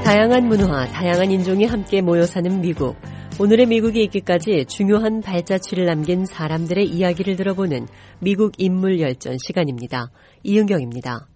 다양한 문화, 다양한 인종이 함께 모여 사는 미국. 오늘의 미국이 있기까지 중요한 발자취를 남긴 사람들의 이야기를 들어보는 미국 인물 열전 시간입니다. 이은경입니다.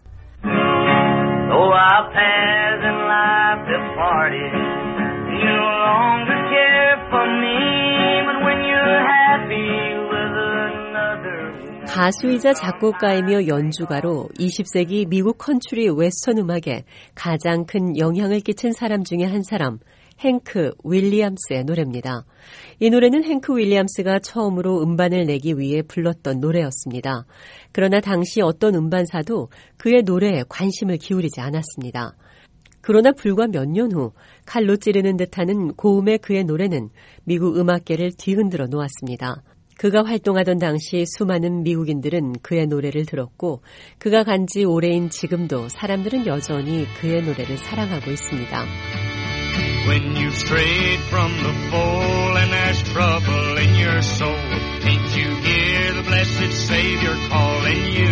Though our paths in life departed, you no longer care for me, but when you're happy with another. 가수이자 작곡가이며 연주가로 20세기 미국 컨트리 웨스턴 음악에 가장 큰 영향을 끼친 사람 중에 한 사람, 행크 윌리엄스의 노래입니다. 이 노래는 행크 윌리엄스가 처음으로 음반을 내기 위해 불렀던 노래였습니다. 그러나 당시 어떤 음반사도 그의 노래에 관심을 기울이지 않았습니다. 그러나 불과 몇 년 후 칼로 찌르는 듯하는 고음의 그의 노래는 미국 음악계를 뒤흔들어 놓았습니다. 그가 활동하던 당시 수많은 미국인들은 그의 노래를 들었고 그가 간 지 오래인 지금도 사람들은 여전히 그의 노래를 사랑하고 있습니다. When you've strayed from the fold and there's trouble in your soul, can't you hear the blessed Savior calling you?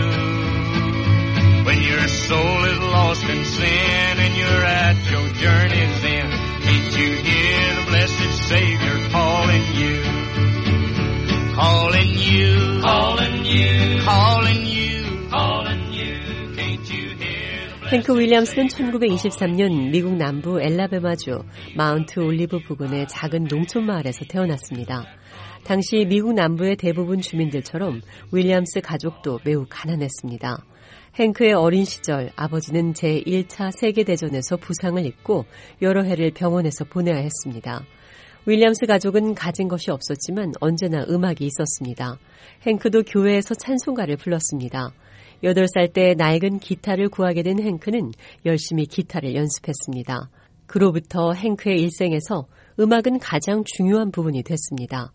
When your soul is lost in sin and you're at your journey's end, can't you hear the blessed Savior calling you? Calling you, calling you, calling you, calling you, can't you hear? 행크 윌리엄스는 1923년 미국 남부 엘라베마주 마운트 올리브 부근의 작은 농촌 마을에서 태어났습니다. 당시 미국 남부의 대부분 주민들처럼 윌리엄스 가족도 매우 가난했습니다. 행크의 어린 시절 아버지는 제1차 세계대전에서 부상을 입고 여러 해를 병원에서 보내야 했습니다. 윌리엄스 가족은 가진 것이 없었지만 언제나 음악이 있었습니다. 행크도 교회에서 찬송가를 불렀습니다. 8살 때 낡은 기타를 구하게 된 행크는 열심히 기타를 연습했습니다. 그로부터 행크의 일생에서 음악은 가장 중요한 부분이 됐습니다.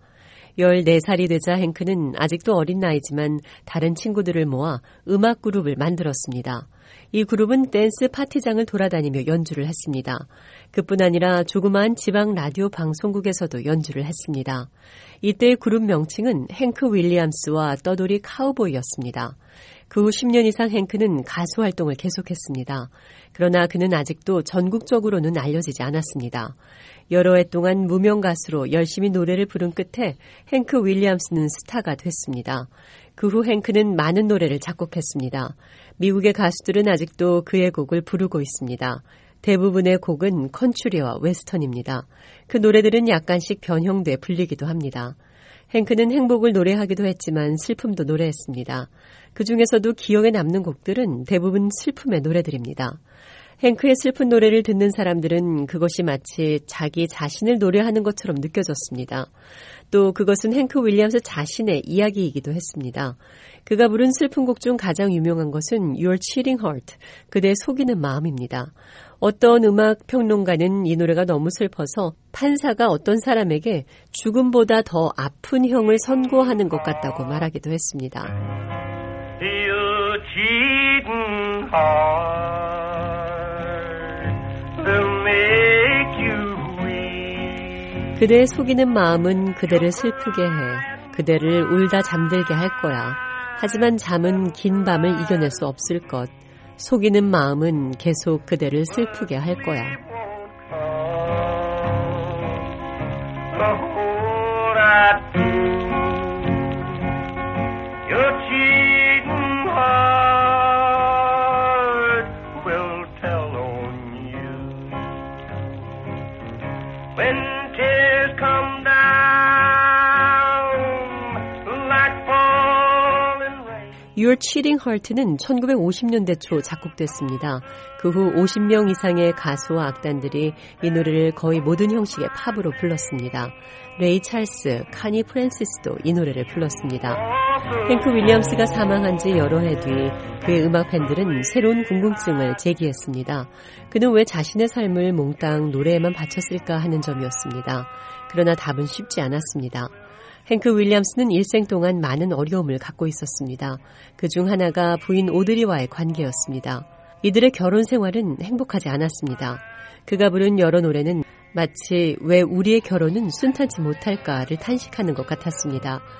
14살이 되자 행크는 아직도 어린 나이지만 다른 친구들을 모아 음악 그룹을 만들었습니다. 이 그룹은 댄스 파티장을 돌아다니며 연주를 했습니다. 그뿐 아니라 조그마한 지방 라디오 방송국에서도 연주를 했습니다. 이때의 그룹 명칭은 행크 윌리엄스와 떠돌이 카우보이였습니다. 그 후 10년 이상 행크는 가수 활동을 계속했습니다. 그러나 그는 아직도 전국적으로는 알려지지 않았습니다. 여러 해 동안 무명 가수로 열심히 노래를 부른 끝에 행크 윌리엄스는 스타가 됐습니다. 그 후 행크는 많은 노래를 작곡했습니다. 미국의 가수들은 아직도 그의 곡을 부르고 있습니다. 대부분의 곡은 컨츄리와 웨스턴입니다. 그 노래들은 약간씩 변형돼 불리기도 합니다. 행크는 행복을 노래하기도 했지만 슬픔도 노래했습니다. 그 중에서도 기억에 남는 곡들은 대부분 슬픔의 노래들입니다. 행크의 슬픈 노래를 듣는 사람들은 그것이 마치 자기 자신을 노래하는 것처럼 느껴졌습니다. 또 그것은 행크 윌리엄스 자신의 이야기이기도 했습니다. 그가 부른 슬픈 곡 중 가장 유명한 것은 Your Cheating Heart, 그대 속이는 마음입니다. 어떤 음악 평론가는 이 노래가 너무 슬퍼서 판사가 어떤 사람에게 죽음보다 더 아픈 형을 선고하는 것 같다고 말하기도 했습니다. Your cheating heart will make you weep. 그대의 속이는 마음은 그대를 슬프게 해. 그대를 울다 잠들게 할 거야. 하지만 잠은 긴 밤을 이겨낼 수 없을 것. 속이는 마음은 계속 그대를 슬프게 할 거야. Your cheating heart will tell on you when tears come down like falling rain. Your Cheating Heart는 1950년대 초 작곡됐습니다. 그 후 50명 이상의 가수와 악단들이 이 노래를 거의 모든 형식의 팝으로 불렀습니다. 레이 찰스, 카니 프랜시스도 이 노래를 불렀습니다. 행크 윌리엄스가 사망한 지 여러 해 뒤 그의 음악 팬들은 새로운 궁금증을 제기했습니다. 그는 왜 자신의 삶을 몽땅 노래에만 바쳤을까 하는 점이었습니다. 그러나 답은 쉽지 않았습니다. 행크 윌리엄스는 일생 동안 많은 어려움을 갖고 있었습니다. 그중 하나가 부인 오드리와의 관계였습니다. 이들의 결혼 생활은 행복하지 않았습니다. 그가 부른 여러 노래는 마치 왜 우리의 결혼은 순탄치 못할까를 탄식하는 것 같았습니다.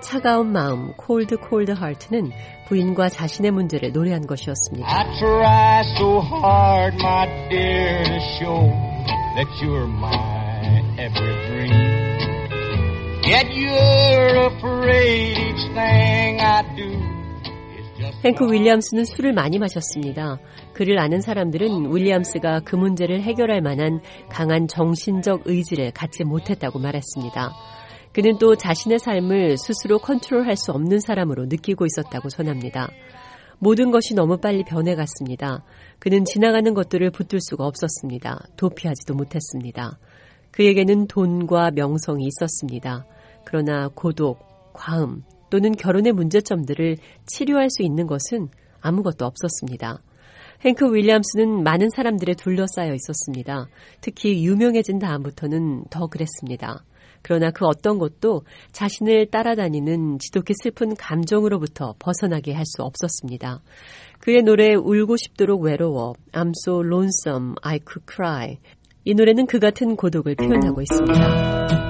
차가운 마음, Cold Cold Heart는 부인과 자신의 문제를 노래한 것이었습니다. I try so hard, my dear, to show that you're my every dream. Yet you're afraid each thing I do. 행크 윌리엄스는 술을 많이 마셨습니다. 그를 아는 사람들은 윌리엄스가 그 문제를 해결할 만한 강한 정신적 의지를 갖지 못했다고 말했습니다. 그는 또 자신의 삶을 스스로 컨트롤할 수 없는 사람으로 느끼고 있었다고 전합니다. 모든 것이 너무 빨리 변해갔습니다. 그는 지나가는 것들을 붙들 수가 없었습니다. 도피하지도 못했습니다. 그에게는 돈과 명성이 있었습니다. 그러나 고독, 과음, 또는 결혼의 문제점들을 치료할 수 있는 것은 아무것도 없었습니다. 행크 윌리엄스는 많은 사람들에 둘러싸여 있었습니다. 특히 유명해진 다음부터는 더 그랬습니다. 그러나 그 어떤 것도 자신을 따라다니는 지독히 슬픈 감정으로부터 벗어나게 할 수 없었습니다. 그의 노래 울고 싶도록 외로워, I'm so lonesome, I could cry. 이 노래는 그 같은 고독을 표현하고 있습니다.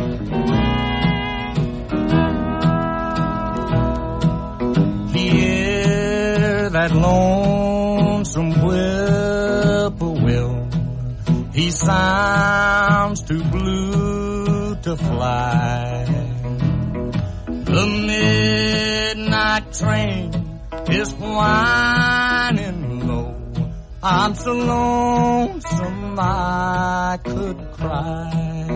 That lonesome whippoorwill, he sounds too blue to fly. The midnight train is whining low. I'm so lonesome I could cry.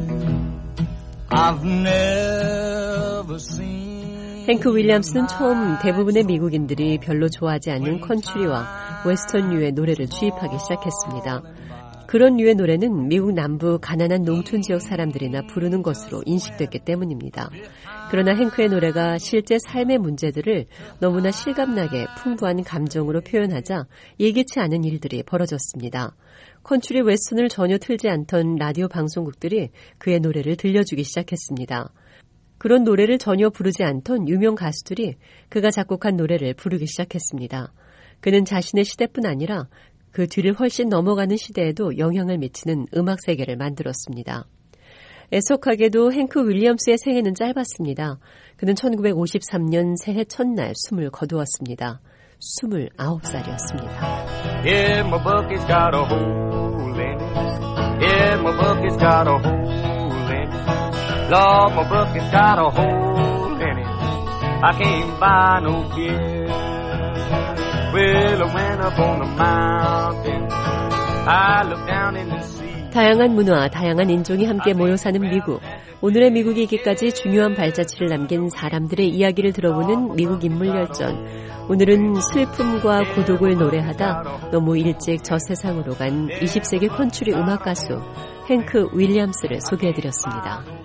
I've never seen 행크 윌리엄스는 처음 대부분의 미국인들이 별로 좋아하지 않는 컨트리와 웨스턴류의 노래를 주입하기 시작했습니다. 그런 류의 노래는 미국 남부 가난한 농촌 지역 사람들이나 부르는 것으로 인식됐기 때문입니다. 그러나 행크의 노래가 실제 삶의 문제들을 너무나 실감나게 풍부한 감정으로 표현하자 예기치 않은 일들이 벌어졌습니다. 컨트리 웨스턴을 전혀 틀지 않던 라디오 방송국들이 그의 노래를 들려주기 시작했습니다. 그런 노래를 전혀 부르지 않던 유명 가수들이 그가 작곡한 노래를 부르기 시작했습니다. 그는 자신의 시대뿐 아니라 그 뒤를 훨씬 넘어가는 시대에도 영향을 미치는 음악 세계를 만들었습니다. 애석하게도 행크 윌리엄스의 생애는 짧았습니다. 그는 1953년 새해 첫날 숨을 거두었습니다. 29살이었습니다. Yeah, my bucket's got a hole in it. Yeah, my bucket's got a hole in it. Lord, my bucket's got a hole in it. I can't buy no beer. Well, I went up on the mountain. I looked down in the sea. 다양한 문화, 다양한 인종이 함께 모여 사는 미국. 오늘의 미국이 있기까지 중요한 발자취를 남긴 사람들의 이야기를 들어보는 미국 인물 열전. 오늘은 슬픔과 고독을 노래하다 너무 일찍 저 세상으로 간 20세기 컨트리 음악 가수 행크 윌리엄스를 소개해드렸습니다.